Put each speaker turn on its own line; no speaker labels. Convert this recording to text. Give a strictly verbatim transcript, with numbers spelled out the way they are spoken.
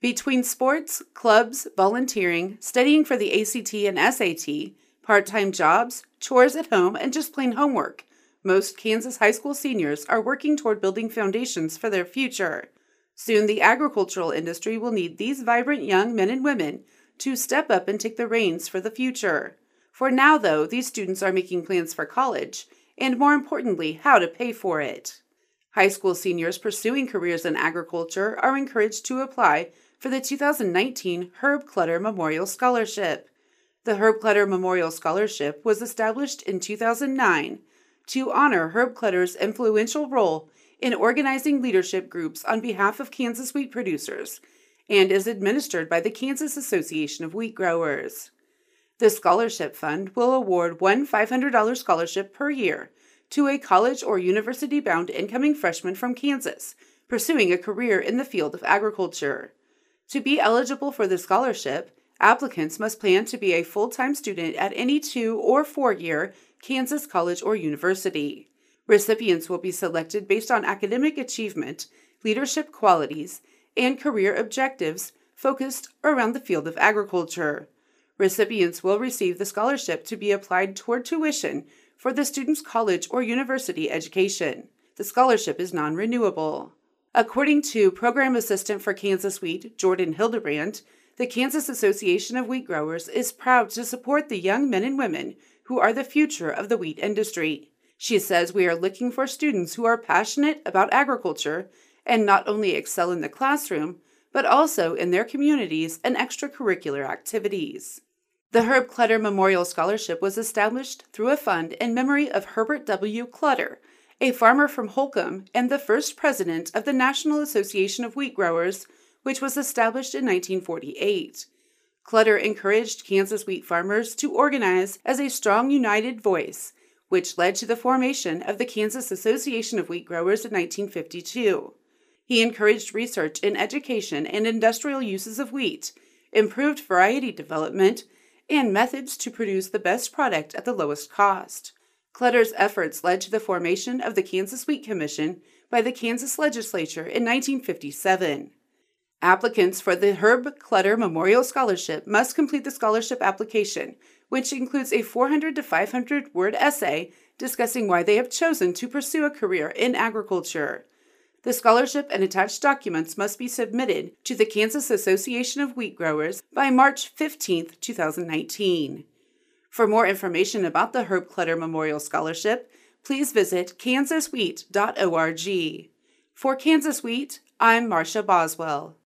Between sports, clubs, volunteering, studying for the A C T and S A T, part-time jobs, chores at home, and just plain homework, most Kansas high school seniors are working toward building foundations for their future. Soon, the agricultural industry will need these vibrant young men and women to step up and take the reins for the future. For now, though, these students are making plans for college, and more importantly, how to pay for it. High school seniors pursuing careers in agriculture are encouraged to apply for the two thousand nineteen Herb Clutter Memorial Scholarship. The Herb Clutter Memorial Scholarship was established in two thousand nine to honor Herb Clutter's influential role in organizing leadership groups on behalf of Kansas wheat producers and is administered by the Kansas Association of Wheat Growers. The scholarship fund will award one five hundred dollars scholarship per year to a college or university-bound incoming freshman from Kansas pursuing a career in the field of agriculture. To be eligible for the scholarship, applicants must plan to be a full-time student at any two- or four-year Kansas college or university. Recipients will be selected based on academic achievement, leadership qualities, and career objectives focused around the field of agriculture. Recipients will receive the scholarship to be applied toward tuition for the student's college or university education. The scholarship is non-renewable. According to Program Assistant for Kansas Wheat, Jordan Hildebrand, the Kansas Association of Wheat Growers is proud to support the young men and women who are the future of the wheat industry. She says we are looking for students who are passionate about agriculture and not only excel in the classroom, but also in their communities and extracurricular activities. The Herb Clutter Memorial Scholarship was established through a fund in memory of Herbert W. Clutter, a farmer from Holcomb and the first president of the National Association of Wheat Growers, which was established in nineteen forty-eight. Clutter encouraged Kansas wheat farmers to organize as a strong, united voice, which led to the formation of the Kansas Association of Wheat Growers in nineteen fifty-two. He encouraged research in education and industrial uses of wheat, improved variety development, and methods to produce the best product at the lowest cost. Clutter's efforts led to the formation of the Kansas Wheat Commission by the Kansas Legislature in nineteen fifty-seven. Applicants for the Herb Clutter Memorial Scholarship must complete the scholarship application, which includes a four hundred to five hundred word essay discussing why they have chosen to pursue a career in agriculture. The scholarship and attached documents must be submitted to the Kansas Association of Wheat Growers by March fifteenth, two thousand nineteen. For more information about the Herb Clutter Memorial Scholarship, please visit kansas wheat dot org. For Kansas Wheat, I'm Marcia Boswell.